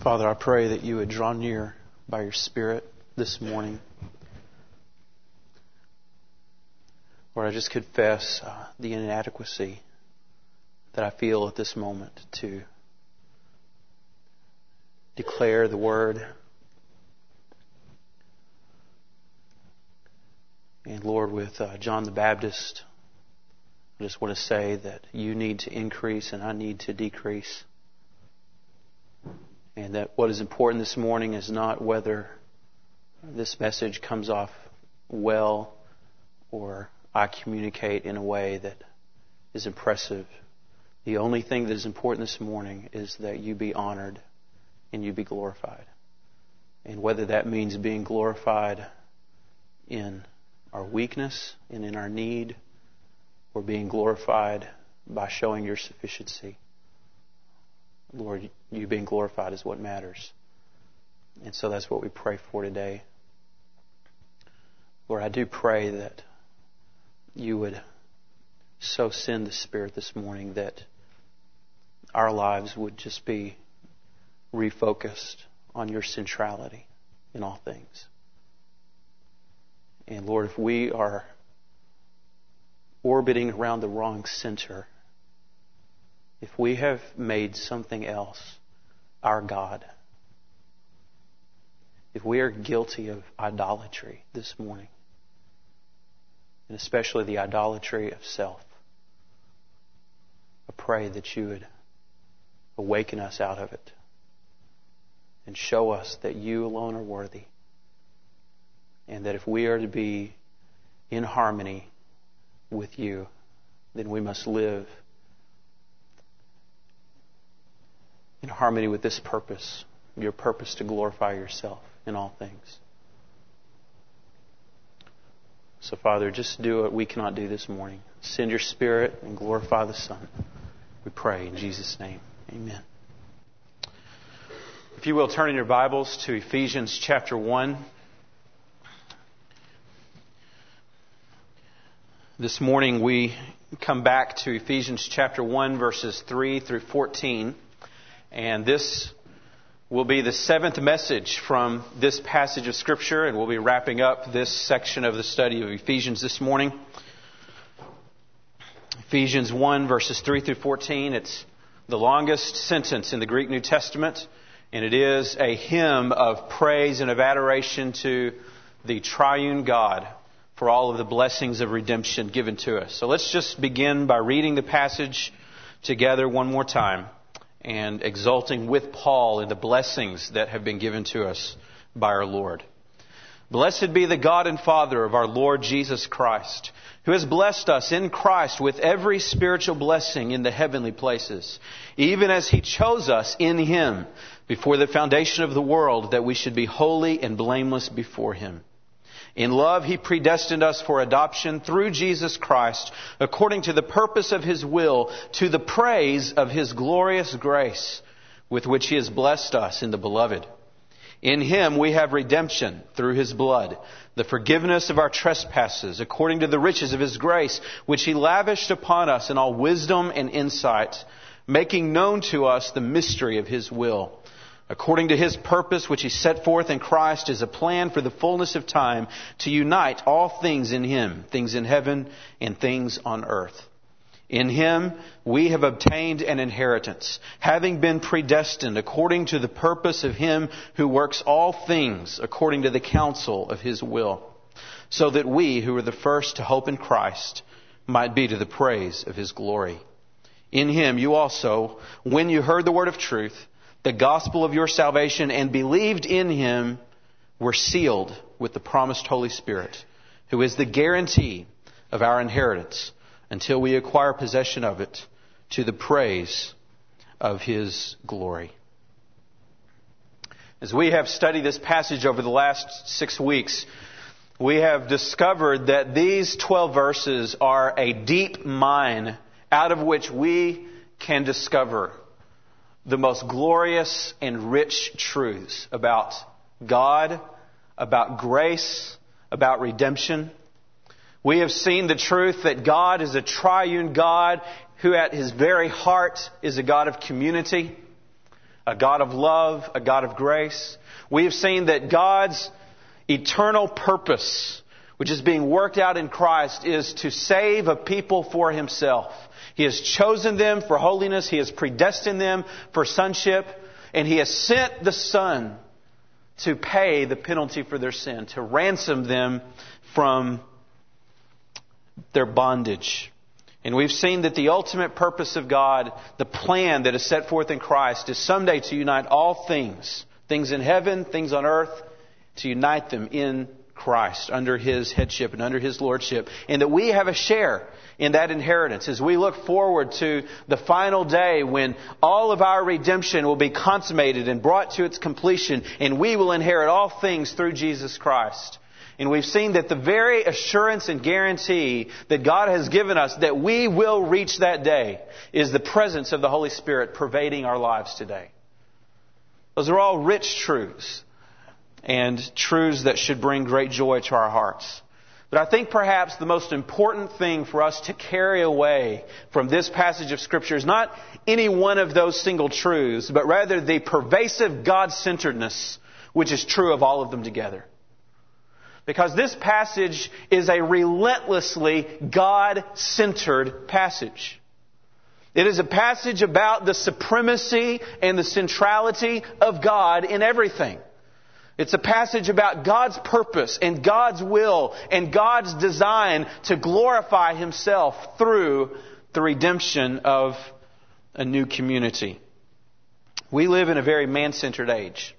Father, I pray that you would draw near by your Spirit this morning. Lord, I just confess the inadequacy that I feel at this moment to declare the Word. And Lord, with John the Baptist, I just want to say that you need to increase and I need to decrease. And that what is important this morning is not whether this message comes off well or I communicate in a way that is impressive. The only thing that is important this morning is that you be honored and you be glorified. And whether that means being glorified in our weakness and in our need, or being glorified by showing your sufficiency. Lord, you being glorified is what matters. And so that's what we pray for today. Lord, I do pray that you would so send the Spirit this morning that our lives would just be refocused on your centrality in all things. And Lord, if we are orbiting around the wrong center, if we have made something else our God, if we are guilty of idolatry this morning, and especially the idolatry of self, I pray that you would awaken us out of it and show us that you alone are worthy, and that if we are to be in harmony with you, then we must live in harmony with this purpose, your purpose to glorify yourself in all things. So, Father, just do what we cannot do this morning. Send your Spirit and glorify the Son. We pray in Jesus' name. Amen. If you will, turn in your Bibles to Ephesians chapter 1. This morning we come back to Ephesians chapter 1, verses 3 through 14. And this will be the seventh message from this passage of Scripture, and we'll be wrapping up this section of the study of Ephesians this morning. Ephesians 1, verses 3 through 14. It's the longest sentence in the Greek New Testament, and it is a hymn of praise and of adoration to the triune God for all of the blessings of redemption given to us. So let's just begin by reading the passage together one more time and exulting with Paul in the blessings that have been given to us by our Lord. Blessed be the God and Father of our Lord Jesus Christ, who has blessed us in Christ with every spiritual blessing in the heavenly places, even as He chose us in Him before the foundation of the world, that we should be holy and blameless before Him. In love, He predestined us for adoption through Jesus Christ, according to the purpose of His will, to the praise of His glorious grace, with which He has blessed us in the Beloved. In Him we have redemption through His blood, the forgiveness of our trespasses, according to the riches of His grace, which He lavished upon us in all wisdom and insight, making known to us the mystery of His will, according to His purpose, which He set forth in Christ as a plan for the fullness of time, to unite all things in Him, things in heaven and things on earth. In Him we have obtained an inheritance, having been predestined according to the purpose of Him who works all things according to the counsel of His will, so that we who were the first to hope in Christ might be to the praise of His glory. In Him you also, when you heard the word of truth, the gospel of your salvation, and believed in Him, were sealed with the promised Holy Spirit, who is the guarantee of our inheritance until we acquire possession of it, to the praise of His glory. As we have studied this passage over the last 6 weeks, we have discovered that these 12 verses are a deep mine out of which we can discover the most glorious and rich truths about God, about grace, about redemption. We have seen the truth that God is a triune God who at His very heart is a God of community, a God of love, a God of grace. We have seen that God's eternal purpose, which is being worked out in Christ, is to save a people for Himself. He has chosen them for holiness. He has predestined them for sonship. And He has sent the Son to pay the penalty for their sin, to ransom them from their bondage. And we've seen that the ultimate purpose of God, the plan that is set forth in Christ, is someday to unite all things, things in heaven, things on earth, to unite them in Christ, under His headship and under His lordship. And that we have a share in that inheritance as we look forward to the final day when all of our redemption will be consummated and brought to its completion, and we will inherit all things through Jesus Christ. And we've seen that the very assurance and guarantee that God has given us that we will reach that day is the presence of the Holy Spirit pervading our lives today. Those are all rich truths, and truths that should bring great joy to our hearts. But I think perhaps the most important thing for us to carry away from this passage of Scripture is not any one of those single truths, but rather the pervasive God-centeredness which is true of all of them together. Because this passage is a relentlessly God-centered passage. It is a passage about the supremacy and the centrality of God in everything. It's a passage about God's purpose and God's will and God's design to glorify Himself through the redemption of a new community. We live in a very man-centered age.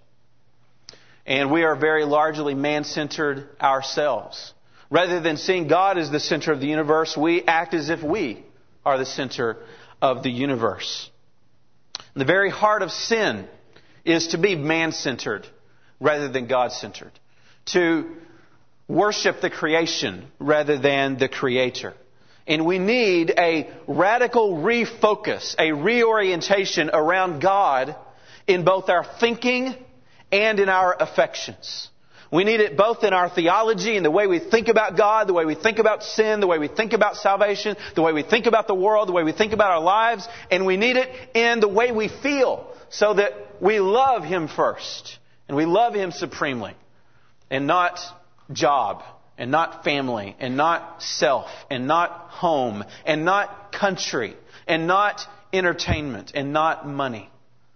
And we are very largely man-centered ourselves. Rather than seeing God as the center of the universe, we act as if we are the center of the universe. The very heart of sin is to be man-centered rather than God-centered. To worship the creation rather than the Creator. And we need a radical refocus, a reorientation around God in both our thinking and in our affections. We need it both in our theology, in the way we think about God, the way we think about sin, the way we think about salvation, the way we think about the world, the way we think about our lives, and we need it in the way we feel, so that we love Him first, and we love Him supremely, and not job, and not family, and not self, and not home, and not country, and not entertainment, and not money.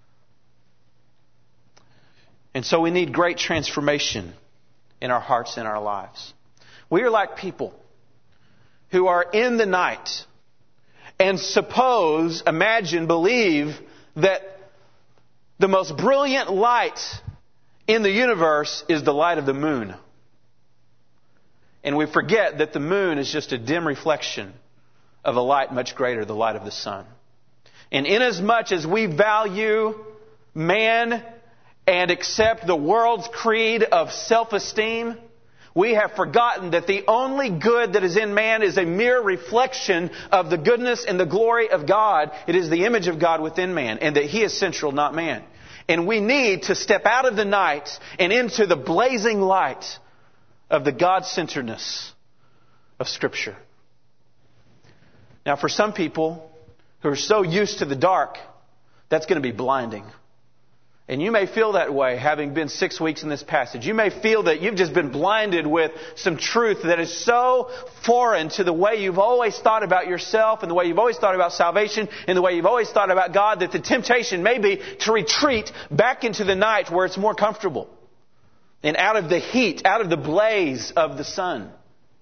And so we need great transformation in our hearts and our lives. We are like people who are in the night and imagine, believe that the most brilliant light in the universe is the light of the moon. And we forget that the moon is just a dim reflection of a light much greater, the light of the sun. And inasmuch as we value man and accept the world's creed of self-esteem, we have forgotten that the only good that is in man is a mere reflection of the goodness and the glory of God. It is the image of God within man, and that He is central, not man. And we need to step out of the night and into the blazing light of the God-centeredness of Scripture. Now, for some people who are so used to the dark, that's going to be blinding. And you may feel that way, having been 6 weeks in this passage. You may feel that you've just been blinded with some truth that is so foreign to the way you've always thought about yourself and the way you've always thought about salvation and the way you've always thought about God, that the temptation may be to retreat back into the night where it's more comfortable and out of the heat, out of the blaze of the sun.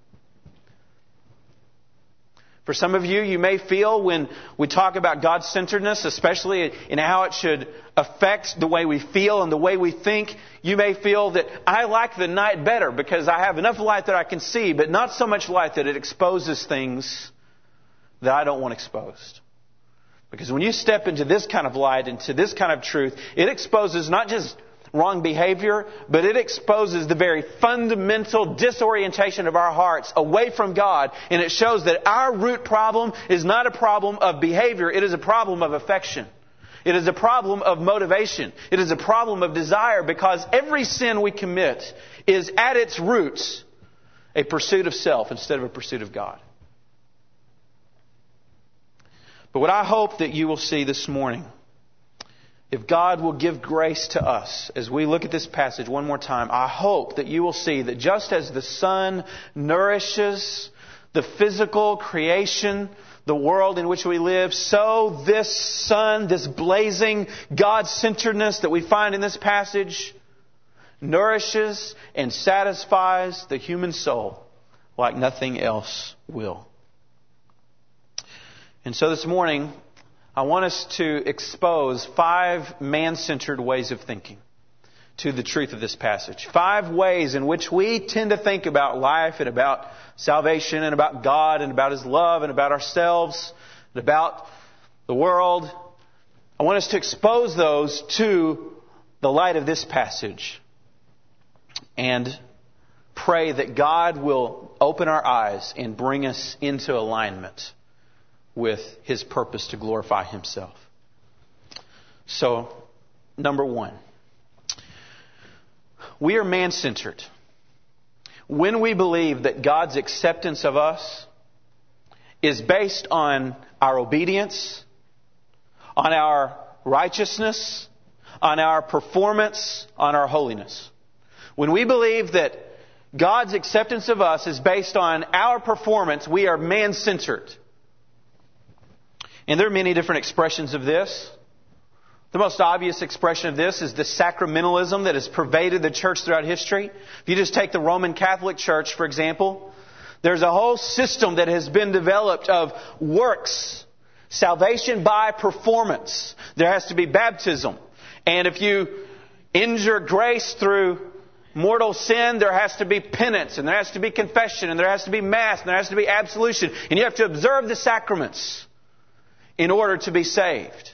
For some of you, you may feel when we talk about God-centeredness, especially in how it should affect the way we feel and the way we think, you may feel that I like the night better because I have enough light that I can see, but not so much light that it exposes things that I don't want exposed. Because when you step into this kind of light, into this kind of truth, it exposes not just wrong behavior, but it exposes the very fundamental disorientation of our hearts away from God. And it shows that our root problem is not a problem of behavior. It is a problem of affection. It is a problem of motivation. It is a problem of desire, because every sin we commit is at its roots a pursuit of self instead of a pursuit of God. But what I hope that you will see this morning if God will give grace to us as we look at this passage one more time, I hope that you will see that just as the sun nourishes the physical creation, the world in which we live, so this sun, this blazing God-centeredness that we find in this passage, nourishes and satisfies the human soul like nothing else will. And so this morning, I want us to expose 5 man-centered ways of thinking to the truth of this passage. 5 ways in which we tend to think about life and about salvation and about God and about His love and about ourselves and about the world. I want us to expose those to the light of this passage and pray that God will open our eyes and bring us into alignment with His purpose to glorify Himself. So, number 1. We are man-centered when we believe that God's acceptance of us is based on our obedience, on our righteousness, on our performance, on our holiness. When we believe that God's acceptance of us is based on our performance, we are man-centered. And there are many different expressions of this. The most obvious expression of this is the sacramentalism that has pervaded the church throughout history. If you just take the Roman Catholic Church, for example, there's a whole system that has been developed of works, salvation by performance. There has to be baptism. And if you injure grace through mortal sin, there has to be penance, and there has to be confession, and there has to be Mass, and there has to be absolution. And you have to observe the sacraments in order to be saved.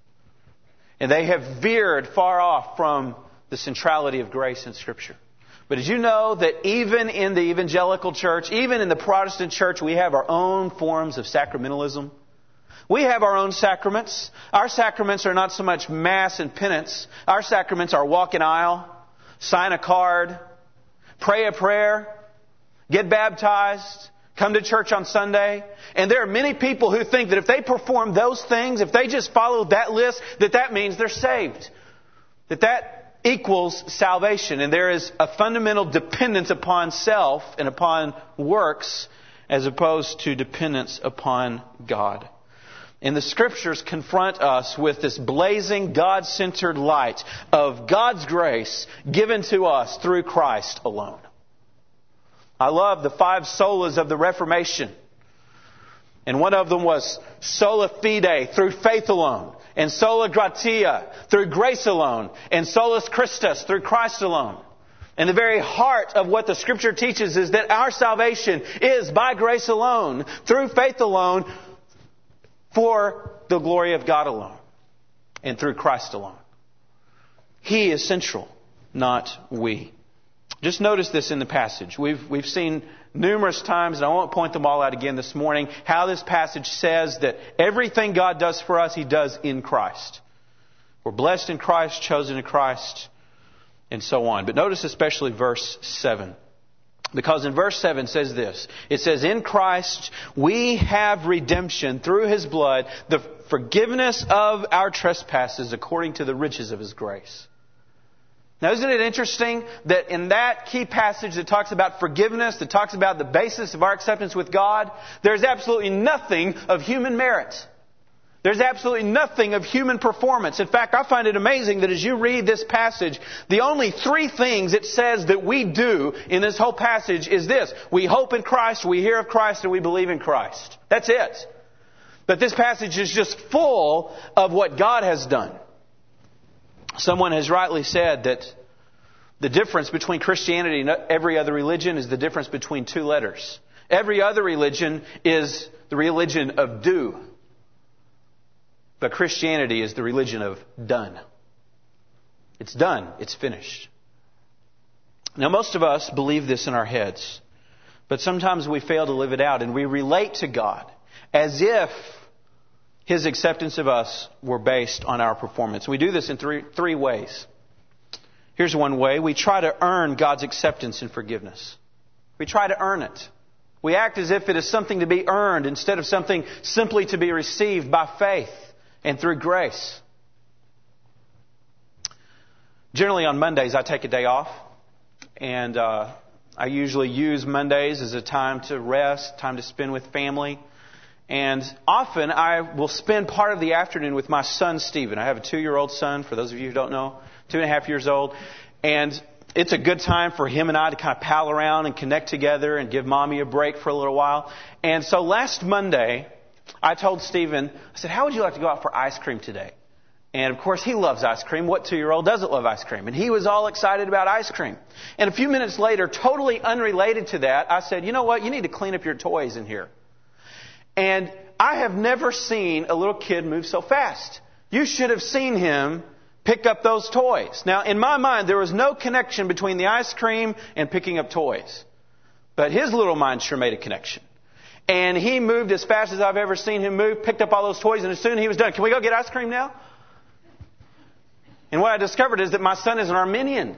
And they have veered far off from the centrality of grace in Scripture. But did you know that even in the evangelical church, even in the Protestant church, we have our own forms of sacramentalism? We have our own sacraments. Our sacraments are not so much Mass and penance. Our sacraments are walk an aisle, sign a card, pray a prayer, get baptized, come to church on Sunday. And there are many people who think that if they perform those things, if they just follow that list, that means they're saved. That equals salvation. And there is a fundamental dependence upon self and upon works as opposed to dependence upon God. And the Scriptures confront us with this blazing, God-centered light of God's grace given to us through Christ alone. I love the 5 solas of the Reformation. And one of them was sola fide, through faith alone. And sola gratia, through grace alone. And solus Christus, through Christ alone. And the very heart of what the Scripture teaches is that our salvation is by grace alone, through faith alone, for the glory of God alone, and through Christ alone. He is central, not we. Just notice this in the passage. We've seen numerous times, and I won't point them all out again this morning, how this passage says that everything God does for us, He does in Christ. We're blessed in Christ, chosen in Christ, and so on. But notice especially verse 7. Because in verse 7 says this. It says, in Christ we have redemption through His blood, the forgiveness of our trespasses according to the riches of His grace. Now, isn't it interesting that in that key passage that talks about forgiveness, that talks about the basis of our acceptance with God, there's absolutely nothing of human merit. There's absolutely nothing of human performance. In fact, I find it amazing that as you read this passage, the only 3 things it says that we do in this whole passage is this. We hope in Christ, we hear of Christ, and we believe in Christ. That's it. But this passage is just full of what God has done. Someone has rightly said that the difference between Christianity and every other religion is the difference between 2 letters. Every other religion is the religion of do. But Christianity is the religion of done. It's done. It's finished. Now, most of us believe this in our heads. But sometimes we fail to live it out. And we relate to God as if His acceptance of us were based on our performance. We do this in three ways. Here's one way. We try to earn God's acceptance and forgiveness. We try to earn it. We act as if it is something to be earned instead of something simply to be received by faith and through grace. Generally on Mondays, I take a day off. And I usually use Mondays as a time to rest, time to spend with family. And often I will spend part of the afternoon with my son, Stephen. I have a 2-year-old son, for those of you who don't know, 2.5 years old. And it's a good time for him and I to kind of pal around and connect together and give Mommy a break for a little while. And so last Monday, I told Stephen, I said, how would you like to go out for ice cream today? And of course, he loves ice cream. What 2-year-old doesn't love ice cream? And he was all excited about ice cream. And a few minutes later, totally unrelated to that, I said, you know what? You need to clean up your toys in here. And I have never seen a little kid move so fast. You should have seen him pick up those toys. Now, in my mind, there was no connection between the ice cream and picking up toys. But his little mind sure made a connection. And he moved as fast as I've ever seen him move, picked up all those toys, and as soon as he was done, can we go get ice cream now? And what I discovered is that my son is an Arminian.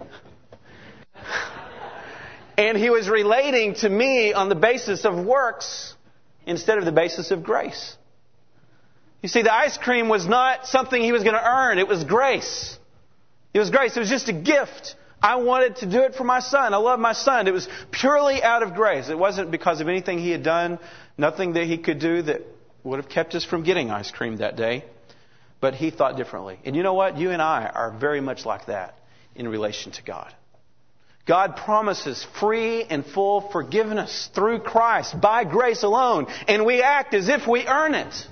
And he was relating to me on the basis of works instead of the basis of grace. You see, the ice cream was not something he was going to earn. It was grace. It was grace. It was just a gift. I wanted to do it for my son. I love my son. It was purely out of grace. It wasn't because of anything he had done, nothing that he could do that would have kept us from getting ice cream that day. But he thought differently. And you know what? You and I are very much like that in relation to God. God promises free and full forgiveness through Christ by grace alone. And we act as if we earn it.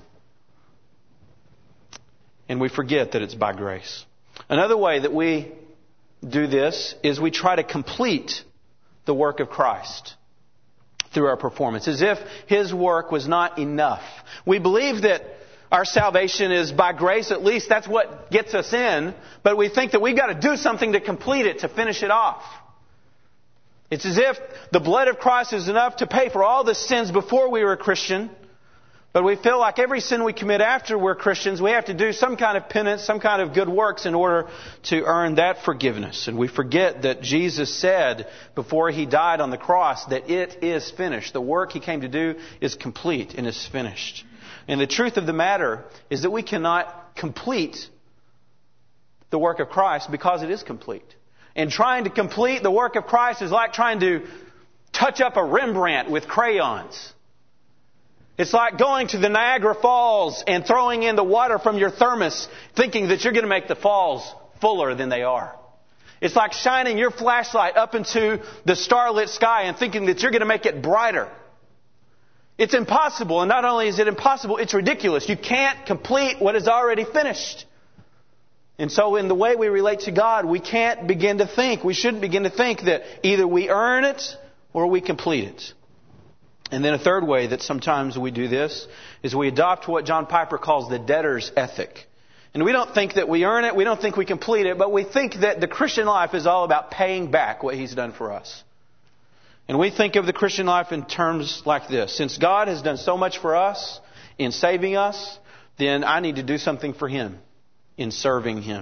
And we forget that it's by grace. Another way that we do this is we try to complete the work of Christ through our performance, as if His work was not enough. We believe that our salvation is by grace, at least that's what gets us in, but we think that we've got to do something to complete it, to finish it off. It's as if the blood of Christ is enough to pay for all the sins before we were a Christian, but we feel like every sin we commit after we're Christians, we have to do some kind of penance, some kind of good works in order to earn that forgiveness. And we forget that Jesus said before He died on the cross that it is finished. The work He came to do is complete and is finished. And the truth of the matter is that we cannot complete the work of Christ because it is complete. And trying to complete the work of Christ is like trying to touch up a Rembrandt with crayons. It's like going to the Niagara Falls and throwing in the water from your thermos, thinking that you're going to make the falls fuller than they are. It's like shining your flashlight up into the starlit sky and thinking that you're going to make it brighter. It's impossible, and not only is it impossible, it's ridiculous. You can't complete what is already finished. And so in the way we relate to God, we shouldn't begin to think that either we earn it or we complete it. And then a third way that sometimes we do this is we adopt what John Piper calls the debtor's ethic. And we don't think that we earn it, we don't think we complete it, but we think that the Christian life is all about paying back what He's done for us. And we think of the Christian life in terms like this. Since God has done so much for us in saving us, then I need to do something for Him in serving Him.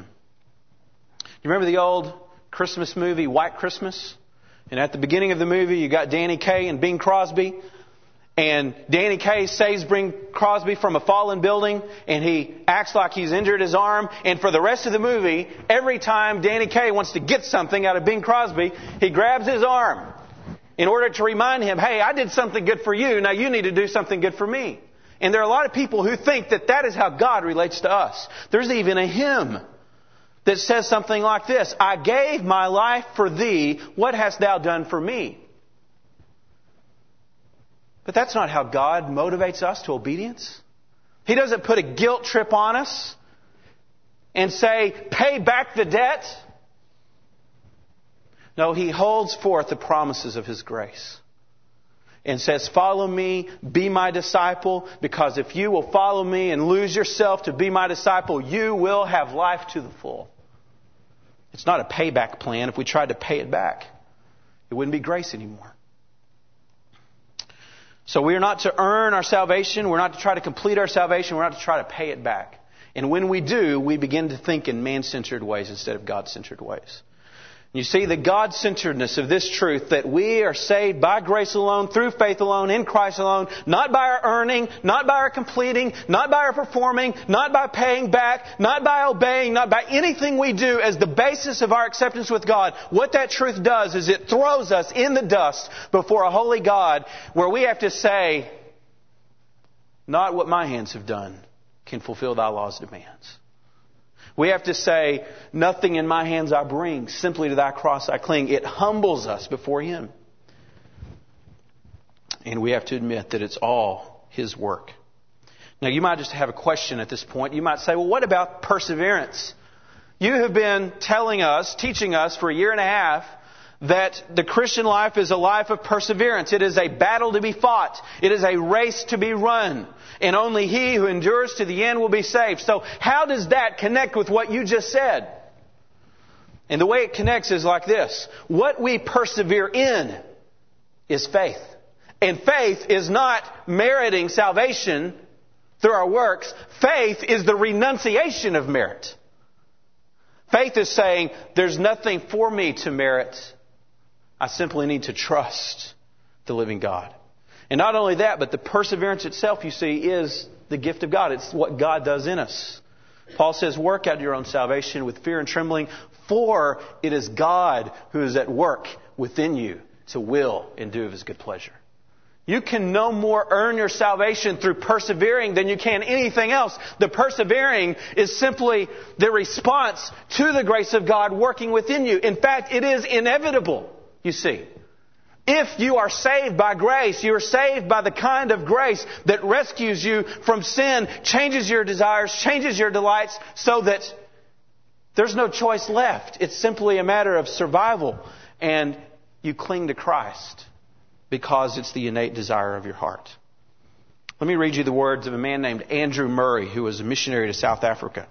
You remember the old Christmas movie, White Christmas? And at the beginning of the movie, you got Danny Kaye and Bing Crosby. And Danny Kaye saves Bing Crosby from a fallen building, and he acts like he's injured his arm. And for the rest of the movie, every time Danny Kaye wants to get something out of Bing Crosby, he grabs his arm in order to remind him, hey, I did something good for you, now you need to do something good for me. And there are a lot of people who think that that is how God relates to us. There's even a hymn that says something like this: I gave my life for thee, what hast thou done for me? But that's not how God motivates us to obedience. He doesn't put a guilt trip on us and say, pay back the debt. No, He holds forth the promises of His grace and says, follow me, be my disciple, because if you will follow me and lose yourself to be my disciple, you will have life to the full. It's not a payback plan. If we tried to pay it back, it wouldn't be grace anymore. So we are not to earn our salvation. We're not to try to complete our salvation. We're not to try to pay it back. And when we do, we begin to think in man-centered ways instead of God-centered ways. You see the God-centeredness of this truth that we are saved by grace alone, through faith alone, in Christ alone, not by our earning, not by our completing, not by our performing, not by paying back, not by obeying, not by anything we do as the basis of our acceptance with God. What that truth does is it throws us in the dust before a holy God where we have to say, not what my hands have done can fulfill thy law's demands. We have to say, nothing in my hands I bring, simply to thy cross I cling. It humbles us before Him. And we have to admit that it's all His work. Now, you might just have a question at this point. You might say, well, what about perseverance? You have been teaching us for a year and a half that the Christian life is a life of perseverance. It is a battle to be fought. It is a race to be run. And only he who endures to the end will be saved. So how does that connect with what you just said? And the way it connects is like this. What we persevere in is faith. And faith is not meriting salvation through our works. Faith is the renunciation of merit. Faith is saying, there's nothing for me to merit. I simply need to trust the living God. And not only that, but the perseverance itself, you see, is the gift of God. It's what God does in us. Paul says, work out your own salvation with fear and trembling, for it is God who is at work within you to will and do of His good pleasure. You can no more earn your salvation through persevering than you can anything else. The persevering is simply the response to the grace of God working within you. In fact, it is inevitable, you see. If you are saved by grace, you are saved by the kind of grace that rescues you from sin, changes your desires, changes your delights, so that there's no choice left. It's simply a matter of survival. And you cling to Christ because it's the innate desire of your heart. Let me read you the words of a man named Andrew Murray, who was a missionary to South Africa.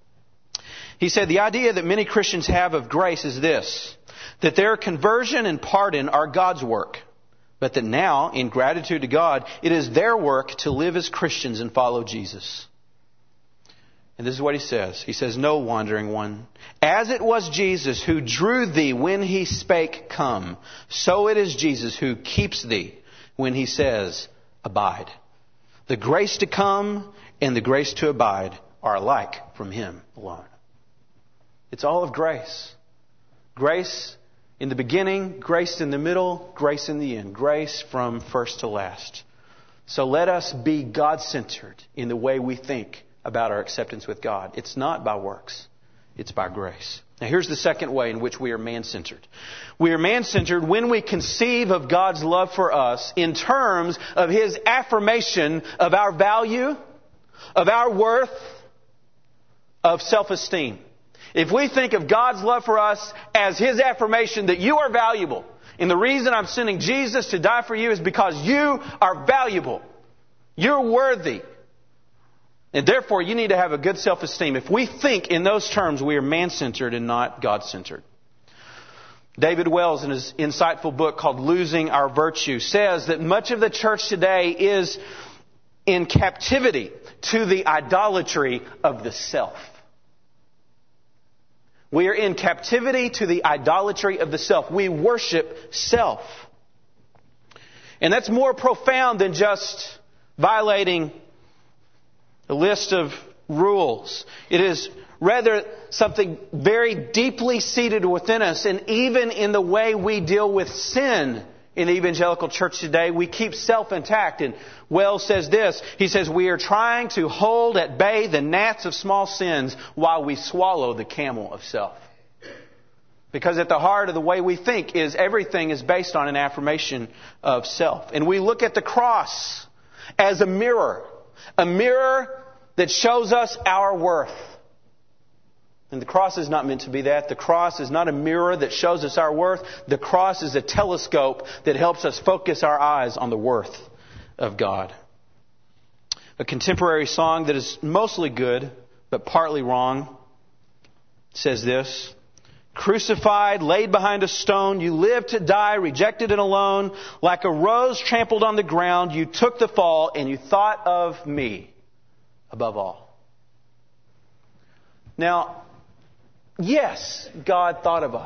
He said, the idea that many Christians have of grace is this, that their conversion and pardon are God's work, but that now, in gratitude to God, it is their work to live as Christians and follow Jesus. And this is what he says. He says, no, wandering one, as it was Jesus who drew thee when He spake, come, so it is Jesus who keeps thee when He says, abide. The grace to come and the grace to abide are alike from Him alone. It's all of grace. Grace in the beginning, grace in the middle, grace in the end. Grace from first to last. So let us be God-centered in the way we think about our acceptance with God. It's not by works. It's by grace. Now here's the second way in which we are man-centered. We are man-centered when we conceive of God's love for us in terms of His affirmation of our value, of our worth, of self-esteem. If we think of God's love for us as His affirmation that you are valuable, and the reason I'm sending Jesus to die for you is because you are valuable. You're worthy. And therefore, you need to have a good self-esteem. If we think in those terms, we are man-centered and not God-centered. David Wells, in his insightful book called Losing Our Virtue, says that much of the church today is in captivity to the idolatry of the self. We are in captivity to the idolatry of the self. We worship self. And that's more profound than just violating a list of rules. It is rather something very deeply seated within us. And even in the way we deal with sin in the evangelical church today, we keep self intact. And Wells says this. He says, we are trying to hold at bay the gnats of small sins while we swallow the camel of self. Because at the heart of the way we think is everything is based on an affirmation of self. And we look at the cross as a mirror that shows us our worth. And the cross is not meant to be that. The cross is not a mirror that shows us our worth. The cross is a telescope that helps us focus our eyes on the worth of God. A contemporary song that is mostly good, but partly wrong, says this. Crucified, laid behind a stone, you lived to die, rejected and alone. Like a rose trampled on the ground, you took the fall and you thought of me above all. Now, yes, God thought of us.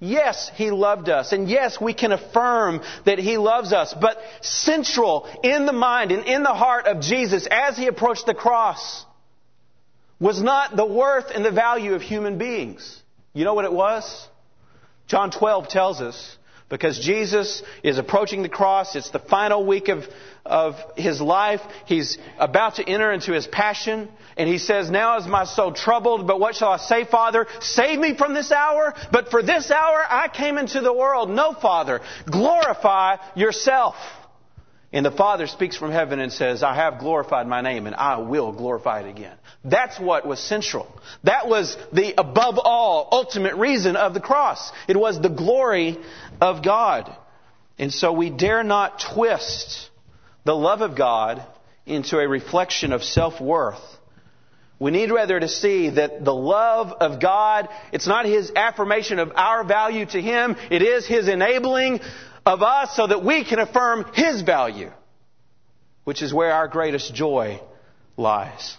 Yes, He loved us. And yes, we can affirm that He loves us. But central in the mind and in the heart of Jesus as He approached the cross was not the worth and the value of human beings. You know what it was? John 12 tells us, because Jesus is approaching the cross. It's the final week of His life. He's about to enter into His passion. And He says, now is my soul troubled, but what shall I say, Father? Save me from this hour. But for this hour I came into the world. No, Father, glorify yourself. And the Father speaks from heaven and says, I have glorified my name and I will glorify it again. That's what was central. That was the above all ultimate reason of the cross. It was the glory of God. And so we dare not twist the love of God into a reflection of self-worth. We need rather to see that the love of God, it's not His affirmation of our value to Him. It is His enabling of us so that we can affirm His value, which is where our greatest joy lies.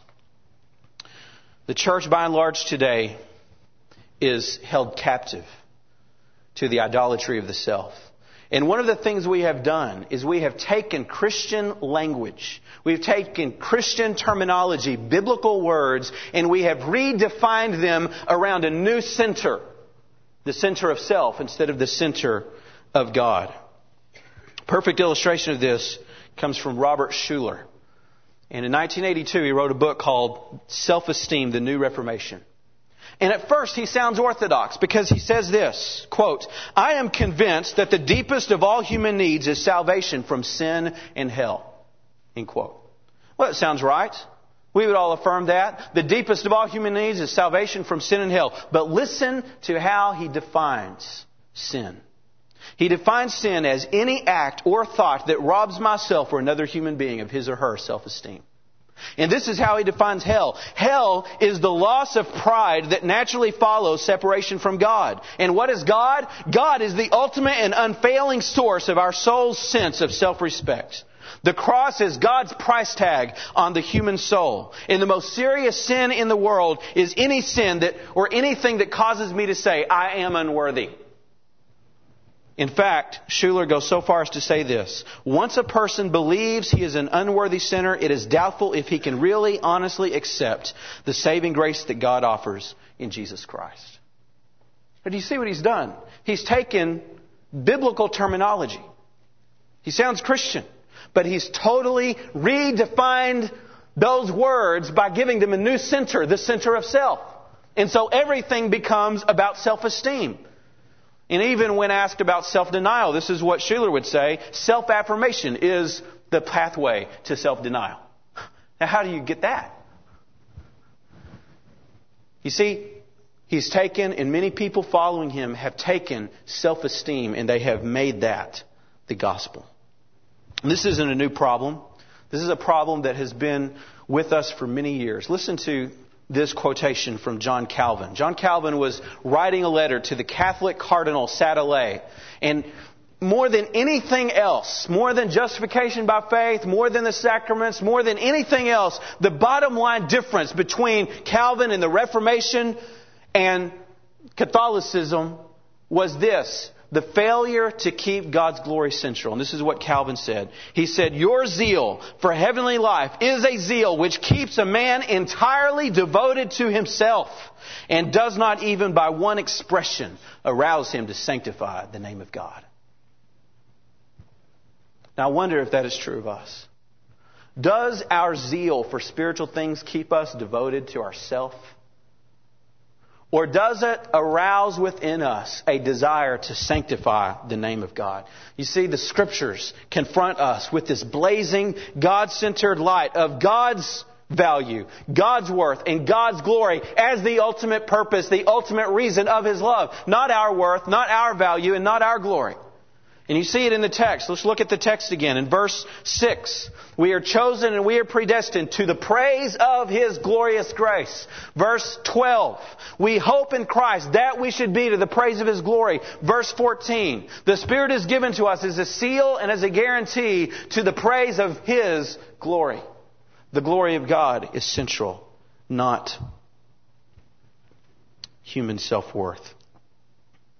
The church, by and large today, is held captive to the idolatry of the self. And one of the things we have done is we have taken Christian language, we've taken Christian terminology, biblical words, and we have redefined them around a new center, the center of self instead of the center of God. Perfect illustration of this comes from Robert Schuller. And in 1982, he wrote a book called Self-Esteem, the New Reformation. And at first, he sounds orthodox because he says this, quote, I am convinced that the deepest of all human needs is salvation from sin and hell, end quote. Well, it sounds right. We would all affirm that. The deepest of all human needs is salvation from sin and hell. But listen to how he defines sin. He defines sin as any act or thought that robs myself or another human being of his or her self-esteem. And this is how he defines hell. Hell is the loss of pride that naturally follows separation from God. And what is God? God is the ultimate and unfailing source of our soul's sense of self-respect. The cross is God's price tag on the human soul. And the most serious sin in the world is any sin that, or anything that causes me to say, I am unworthy. In fact, Schuller goes so far as to say this. Once a person believes he is an unworthy sinner, it is doubtful if he can really, honestly accept the saving grace that God offers in Jesus Christ. But do you see what he's done? He's taken biblical terminology. He sounds Christian, but he's totally redefined those words by giving them a new center, the center of self. And so everything becomes about self-esteem. And even when asked about self-denial, this is what Schuller would say, self-affirmation is the pathway to self-denial. Now, how do you get that? You see, he's taken, and many people following him have taken self-esteem, and they have made that the gospel. And this isn't a new problem. This is a problem that has been with us for many years. Listen to this quotation from John Calvin. John Calvin was writing a letter to the Catholic Cardinal Sadolet. And more than anything else, more than justification by faith, more than the sacraments, more than anything else, the bottom line difference between Calvin and the Reformation and Catholicism was this: the failure to keep God's glory central. And this is what Calvin said. He said, your zeal for heavenly life is a zeal which keeps a man entirely devoted to himself and does not even by one expression arouse him to sanctify the name of God. Now I wonder if that is true of us. Does our zeal for spiritual things keep us devoted to ourself? Or does it arouse within us a desire to sanctify the name of God? You see, the Scriptures confront us with this blazing, God-centered light of God's value, God's worth, and God's glory as the ultimate purpose, the ultimate reason of His love. Not our worth, not our value, and not our glory. And you see it in the text. Let's look at the text again. In verse 6, we are chosen and we are predestined to the praise of His glorious grace. Verse 12, we hope in Christ that we should be to the praise of His glory. Verse 14, the Spirit is given to us as a seal and as a guarantee to the praise of His glory. The glory of God is central, not human self-worth.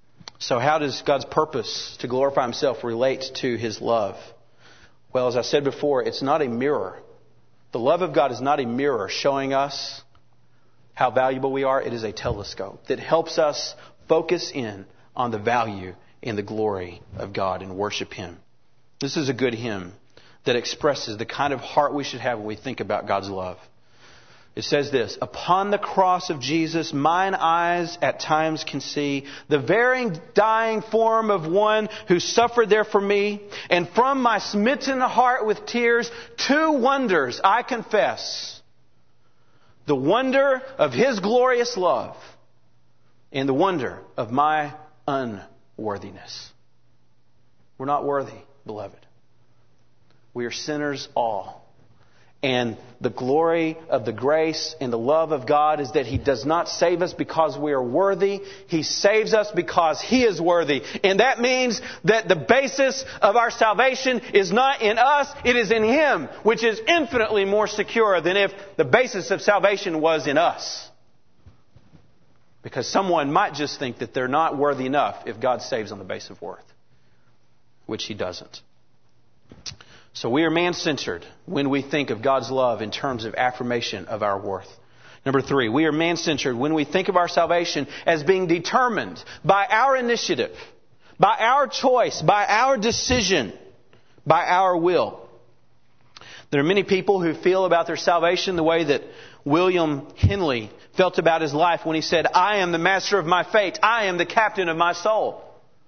So how does God's purpose to glorify Himself relate to His love? Well, as I said before, it's not a mirror. The love of God is not a mirror showing us how valuable we are. It is a telescope that helps us focus in on the value and the glory of God and worship Him. This is a good hymn that expresses the kind of heart we should have when we think about God's love. It says this: upon the cross of Jesus, mine eyes at times can see the very dying form of one who suffered there for me. And from my smitten heart with tears, two wonders I confess. The wonder of His glorious love and the wonder of my unworthiness. We're not worthy, beloved. We are sinners all. And the glory of the grace and the love of God is that He does not save us because we are worthy. He saves us because He is worthy. And that means that the basis of our salvation is not in us, it is in Him, which is infinitely more secure than if the basis of salvation was in us. Because someone might just think that they're not worthy enough if God saves on the basis of worth, which He doesn't. So we are man-centered when we think of God's love in terms of affirmation of our worth. Number 3, we are man-centered when we think of our salvation as being determined by our initiative, by our choice, by our decision, by our will. There are many people who feel about their salvation the way that William Henley felt about his life when he said, "I am the master of my fate. I am the captain of my soul."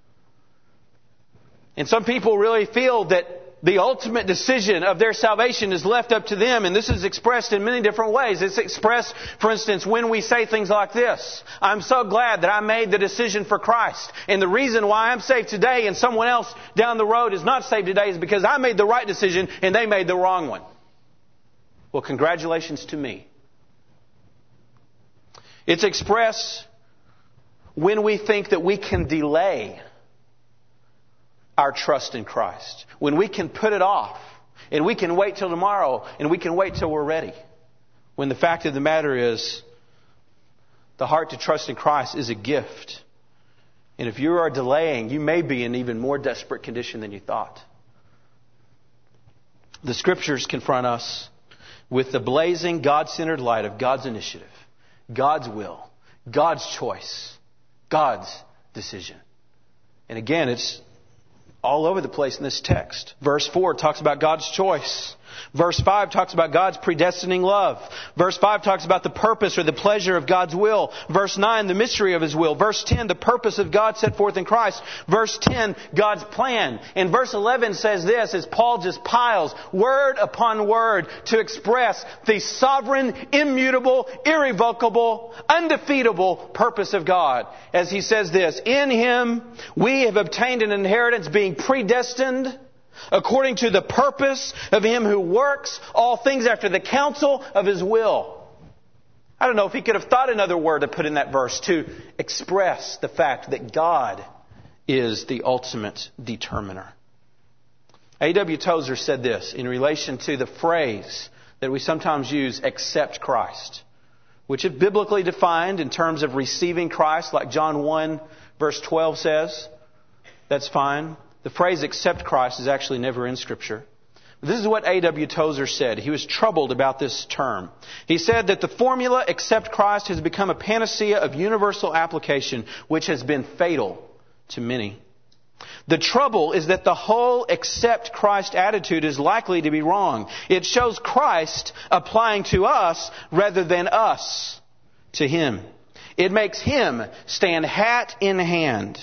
And some people really feel that the ultimate decision of their salvation is left up to them, and this is expressed in many different ways. It's expressed, for instance, when we say things like this: "I'm so glad that I made the decision for Christ. And the reason why I'm saved today and someone else down the road is not saved today is because I made the right decision and they made the wrong one." Well, congratulations to me. It's expressed when we think that we can delay our trust in Christ, when we can put it off, and we can wait till tomorrow, and we can wait till we're ready. When the fact of the matter is, the heart to trust in Christ is a gift. And if you are delaying, you may be in even more desperate condition than you thought. The Scriptures confront us with the blazing, God-centered light of God's initiative, God's will, God's choice, God's decision. And again, it's all over the place in this text. Verse 4 talks about God's choice. Verse 5 talks about God's predestining love. Verse 5 talks about the purpose or the pleasure of God's will. Verse 9, the mystery of His will. Verse 10, the purpose of God set forth in Christ. Verse 10, God's plan. And verse 11 says this, as Paul just piles word upon word to express the sovereign, immutable, irrevocable, undefeatable purpose of God. As he says this: "In Him we have obtained an inheritance, being predestined according to the purpose of Him who works all things after the counsel of His will." I don't know if he could have thought another word to put in that verse to express the fact that God is the ultimate determiner. A.W. Tozer said this in relation to the phrase that we sometimes use, "accept Christ," which if biblically defined in terms of receiving Christ, like John 1 verse 12 says, that's fine. The phrase "accept Christ" is actually never in Scripture. This is what A.W. Tozer said. He was troubled about this term. He said that the formula "accept Christ" has become a panacea of universal application, which has been fatal to many. The trouble is that the whole "accept Christ" attitude is likely to be wrong. It shows Christ applying to us rather than us to Him. It makes Him stand hat in hand,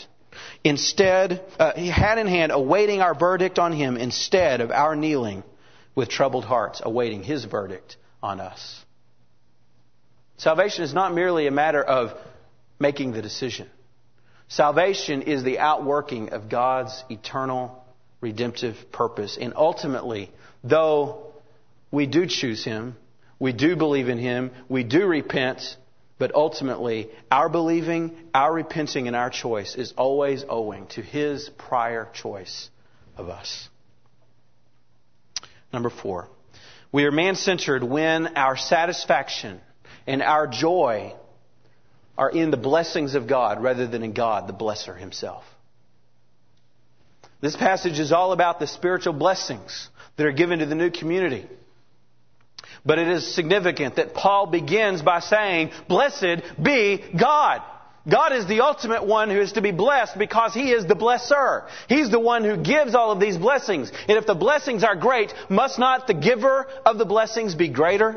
awaiting our verdict on Him instead of our kneeling with troubled hearts, awaiting His verdict on us. Salvation is not merely a matter of making the decision. Salvation is the outworking of God's eternal redemptive purpose. And ultimately, though we do choose Him, we do believe in Him, we do repent, but ultimately, our believing, our repenting, and our choice is always owing to His prior choice of us. Number 4, we are man-centered when our satisfaction and our joy are in the blessings of God rather than in God, the blesser Himself. This passage is all about the spiritual blessings that are given to the new community. But it is significant that Paul begins by saying, "Blessed be God." God is the ultimate one who is to be blessed because He is the blesser. He's the one who gives all of these blessings. And if the blessings are great, must not the giver of the blessings be greater?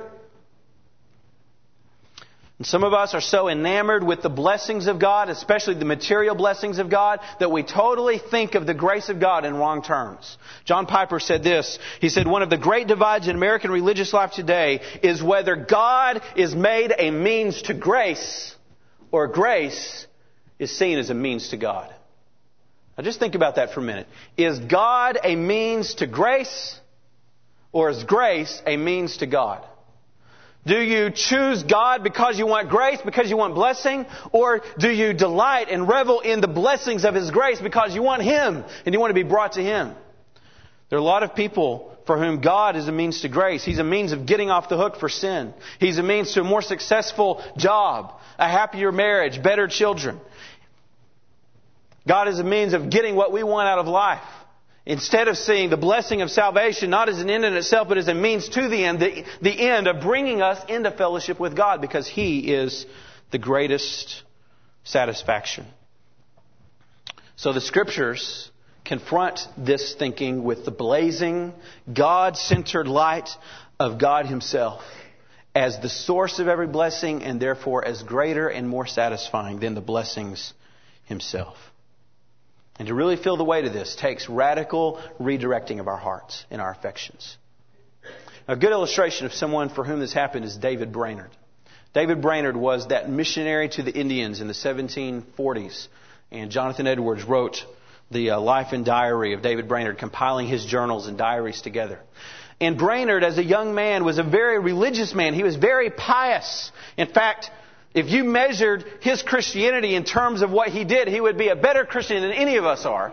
And some of us are so enamored with the blessings of God, especially the material blessings of God, that we totally think of the grace of God in wrong terms. John Piper said this. He said, "One of the great divides in American religious life today is whether God is made a means to grace or grace is seen as a means to God." Now just think about that for a minute. Is God a means to grace or is grace a means to God? Do you choose God because you want grace, because you want blessing? Or do you delight and revel in the blessings of His grace because you want Him and you want to be brought to Him? There are a lot of people for whom God is a means to grace. He's a means of getting off the hook for sin. He's a means to a more successful job, a happier marriage, better children. God is a means of getting what we want out of life. Instead of seeing the blessing of salvation not as an end in itself, but as a means to the end, the end of bringing us into fellowship with God, because He is the greatest satisfaction. So the Scriptures confront this thinking with the blazing, God-centered light of God Himself as the source of every blessing, and therefore as greater and more satisfying than the blessings Himself. And to really feel the weight of this takes radical redirecting of our hearts and our affections. A good illustration of someone for whom this happened is David Brainerd. David Brainerd was that missionary to the Indians in the 1740s. And Jonathan Edwards wrote the life and diary of David Brainerd, compiling his journals and diaries together. And Brainerd, as a young man, was a very religious man. He was very pious. In fact, if you measured his Christianity in terms of what he did, he would be a better Christian than any of us are.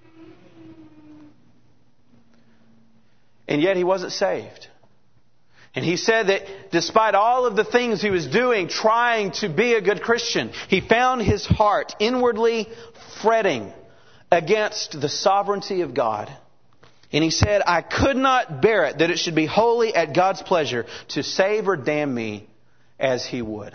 And yet he wasn't saved. And he said that despite all of the things he was doing, trying to be a good Christian, he found his heart inwardly fretting against the sovereignty of God. And he said, "I could not bear it that it should be wholly at God's pleasure to save or damn me as He would."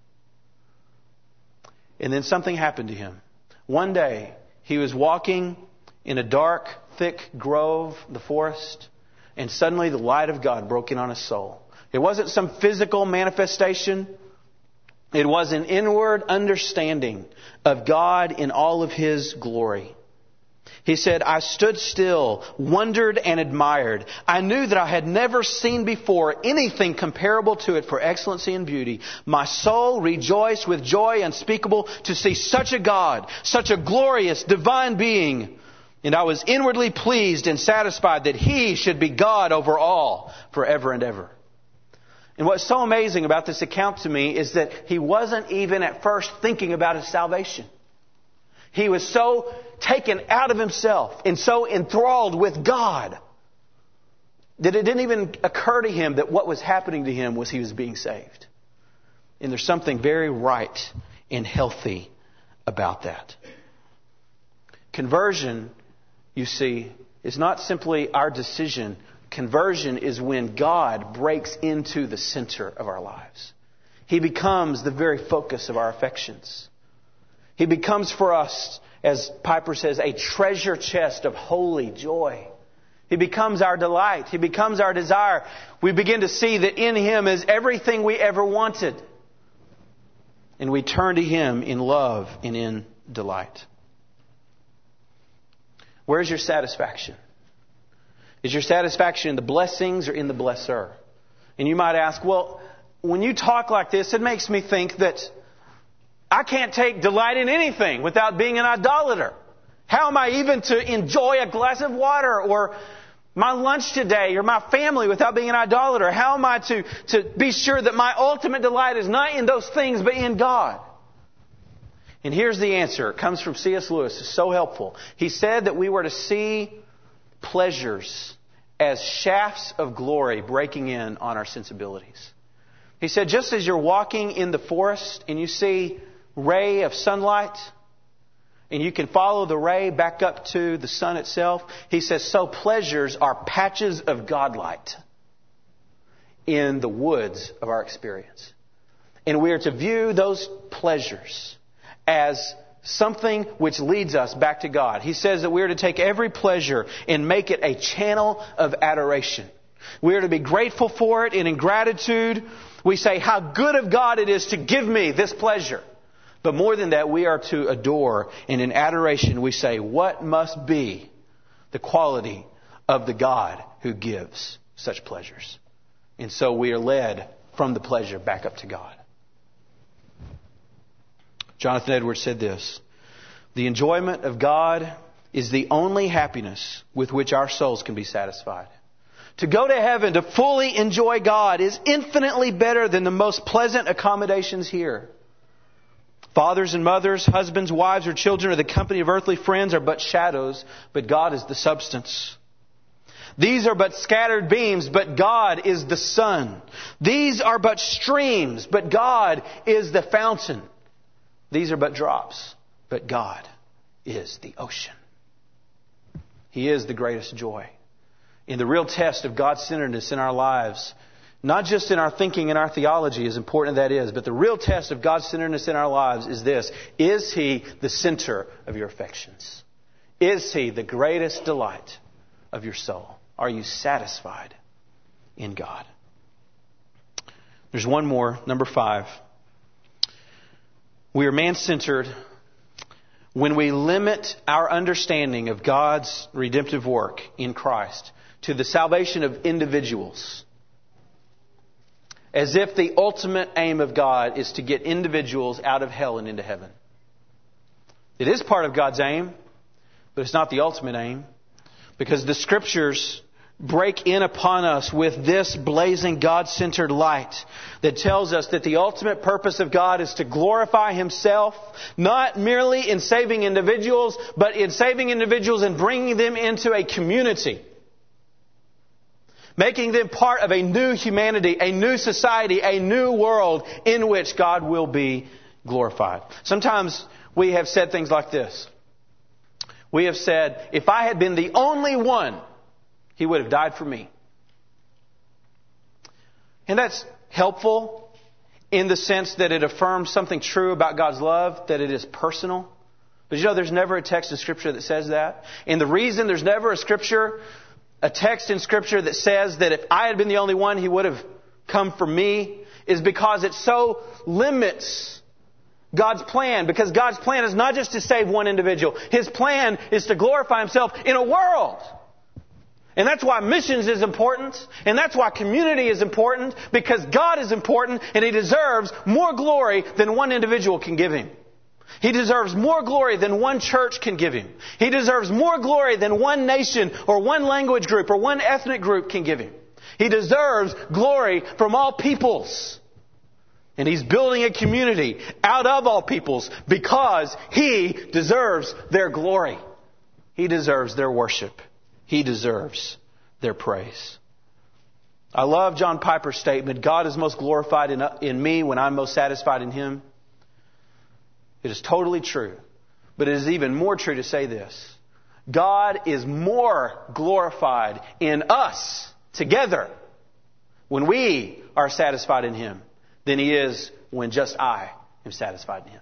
And then something happened to him. One day, he was walking in a dark, thick grove, the forest, and suddenly the light of God broke in on his soul. It wasn't some physical manifestation. It was an inward understanding of God in all of His glory. He said, "I stood still, wondered and admired. I knew that I had never seen before anything comparable to it for excellency and beauty. My soul rejoiced with joy unspeakable to see such a God, such a glorious divine being. And I was inwardly pleased and satisfied that He should be God over all forever and ever." And what's so amazing about this account to me is that he wasn't even at first thinking about his salvation. He was so taken out of himself and so enthralled with God that it didn't even occur to him that what was happening to him was he was being saved. And there's something very right and healthy about that. Conversion, you see, is not simply our decision. Conversion is when God breaks into the center of our lives. He becomes the very focus of our affections. He becomes for us, as Piper says, a treasure chest of holy joy. He becomes our delight. He becomes our desire. We begin to see that in Him is everything we ever wanted. And we turn to Him in love and in delight. Where's your satisfaction? Is your satisfaction in the blessings or in the blesser? And you might ask, well, when you talk like this, it makes me think that I can't take delight in anything without being an idolater. How am I even to enjoy a glass of water or my lunch today or my family without being an idolater? How am I to be sure that my ultimate delight is not in those things but in God? And here's the answer. It comes from C.S. Lewis. It's so helpful. He said that we were to see pleasures as shafts of glory breaking in on our sensibilities. He said, just as you're walking in the forest and you see ray of sunlight, and you can follow the ray back up to the sun itself. He says, so pleasures are patches of Godlight in the woods of our experience. And we are to view those pleasures as something which leads us back to God. He says that we are to take every pleasure and make it a channel of adoration. We are to be grateful for it, and in gratitude, we say how good of God it is to give me this pleasure. But more than that, we are to adore, and in adoration we say, what must be the quality of the God who gives such pleasures? And so we are led from the pleasure back up to God. Jonathan Edwards said this, the enjoyment of God is the only happiness with which our souls can be satisfied. To go to heaven, to fully enjoy God, is infinitely better than the most pleasant accommodations here. Fathers and mothers, husbands, wives, or children, or the company of earthly friends are but shadows, but God is the substance. These are but scattered beams, but God is the sun. These are but streams, but God is the fountain. These are but drops, but God is the ocean. He is the greatest joy. And the real test of God-centeredness in our lives, not just in our thinking and our theology, as important as that is, but the real test of God-centeredness in our lives is this. Is He the center of your affections? Is He the greatest delight of your soul? Are you satisfied in God? There's one more, number 5. We are man-centered when we limit our understanding of God's redemptive work in Christ to the salvation of individuals. As if the ultimate aim of God is to get individuals out of hell and into heaven. It is part of God's aim, but it's not the ultimate aim. Because the Scriptures break in upon us with this blazing God-centered light that tells us that the ultimate purpose of God is to glorify Himself, not merely in saving individuals, but in saving individuals and bringing them into a community. Making them part of a new humanity, a new society, a new world in which God will be glorified. Sometimes we have said things like this. We have said, if I had been the only one, He would have died for me. And that's helpful in the sense that it affirms something true about God's love, that it is personal. But you know, there's never a text in Scripture that says that. And the reason there's never a text in Scripture that says that if I had been the only one, He would have come for me, is because it so limits God's plan. Because God's plan is not just to save one individual. His plan is to glorify Himself in a world. And that's why missions is important. And that's why community is important. Because God is important and He deserves more glory than one individual can give Him. He deserves more glory than one church can give Him. He deserves more glory than one nation or one language group or one ethnic group can give Him. He deserves glory from all peoples. And He's building a community out of all peoples because He deserves their glory. He deserves their worship. He deserves their praise. I love John Piper's statement, God is most glorified in me when I'm most satisfied in Him. It is totally true. But it is even more true to say this. God is more glorified in us together when we are satisfied in Him than He is when just I am satisfied in Him.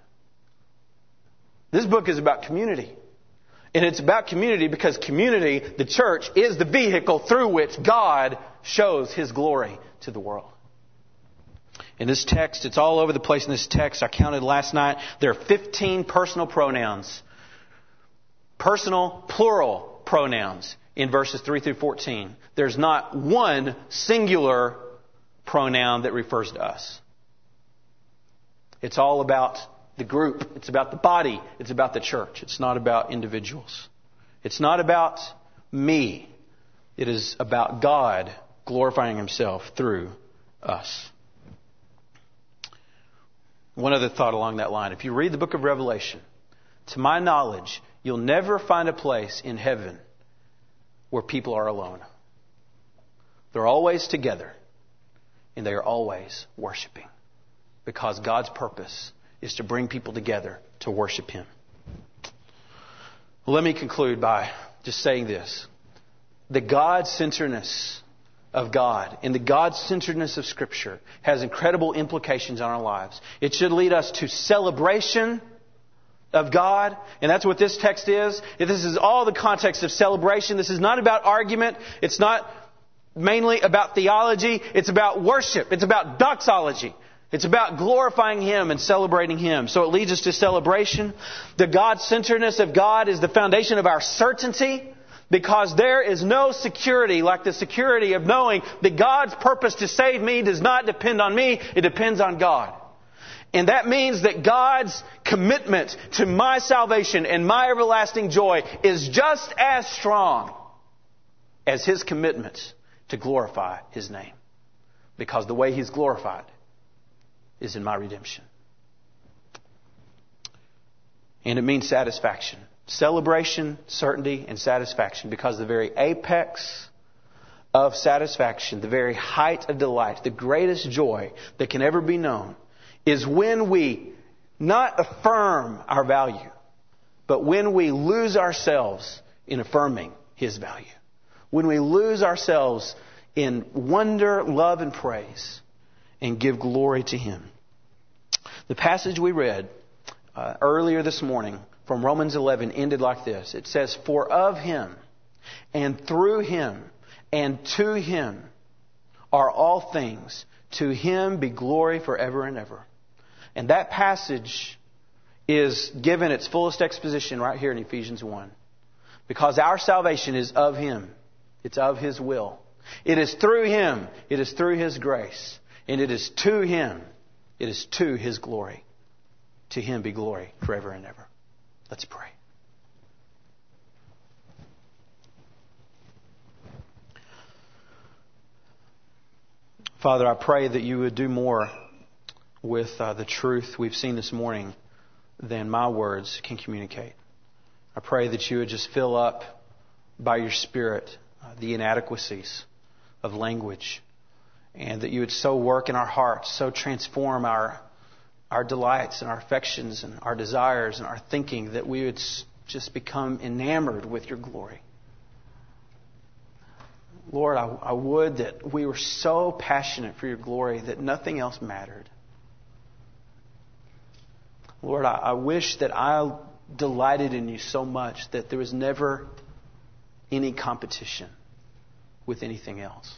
This book is about community. And it's about community because community, the church, is the vehicle through which God shows His glory to the world. In this text, it's all over the place in this text. I counted last night. There are 15 personal pronouns. Personal, plural pronouns in verses 3 through 14. There's not one singular pronoun that refers to us. It's all about the group. It's about the body. It's about the church. It's not about individuals. It's not about me. It is about God glorifying Himself through us. One other thought along that line. If you read the book of Revelation, to my knowledge, you'll never find a place in heaven where people are alone. They're always together, and they are always worshiping, because God's purpose is to bring people together to worship Him. Well, let me conclude by just saying this. The God-centeredness of God and the God-centeredness of Scripture has incredible implications on our lives. It should lead us to celebration of God, and that's what this text is. This is all the context of celebration. This is not about argument. It's not mainly about theology. It's about worship. It's about doxology. It's about glorifying Him and celebrating Him. So it leads us to celebration. The God-centeredness of God is the foundation of our certainty, because there is no security like the security of knowing that God's purpose to save me does not depend on me. It depends on God. And that means that God's commitment to my salvation and my everlasting joy is just as strong as His commitment to glorify His name. Because the way He's glorified is in my redemption. And it means satisfaction. Celebration, certainty, and satisfaction. Because the very apex of satisfaction, the very height of delight, the greatest joy that can ever be known, is when we not affirm our value, but when we lose ourselves in affirming His value. When we lose ourselves in wonder, love, and praise, and give glory to Him. The passage we read earlier this morning from Romans 11 ended like this. It says, "For of Him, and through Him, and to Him are all things. To Him be glory forever and ever." And that passage is given its fullest exposition right here in Ephesians 1. Because our salvation is of Him. It's of His will. It is through Him. It is through His grace. And it is to Him. It is to His glory. To Him be glory forever and ever. Let's pray. Father, I pray that You would do more with the truth we've seen this morning than my words can communicate. I pray that You would just fill up by Your Spirit the inadequacies of language, and that You would so work in our hearts, so transform our delights and our affections and our desires and our thinking, that we would just become enamored with Your glory. Lord, I would that we were so passionate for Your glory that nothing else mattered. Lord, I wish that I delighted in You so much that there was never any competition with anything else.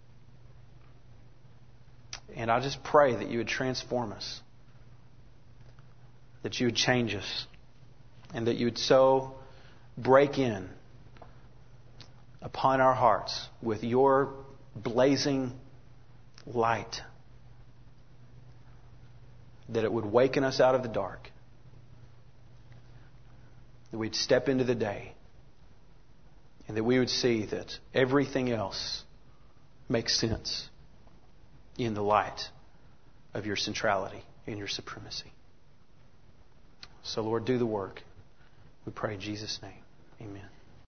And I just pray that You would transform us, that You would change us, and that You would so break in upon our hearts with Your blazing light, that it would waken us out of the dark, that we'd step into the day, and that we would see that everything else makes sense in the light of Your centrality and Your supremacy. So, Lord, do the work. We pray in Jesus' name. Amen.